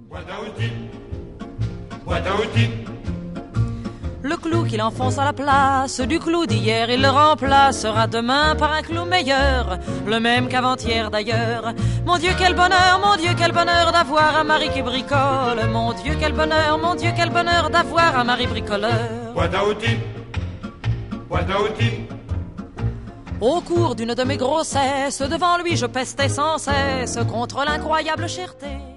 Le clou qu'il enfonce à la place du clou d'hier, il le remplacera demain par un clou meilleur, le même qu'avant-hier d'ailleurs. Mon Dieu quel bonheur d'avoir un mari qui bricole. Mon Dieu quel bonheur d'avoir un mari bricoleur. Au cours d'une de mes grossesses, devant lui je pestais sans cesse contre l'incroyable cherté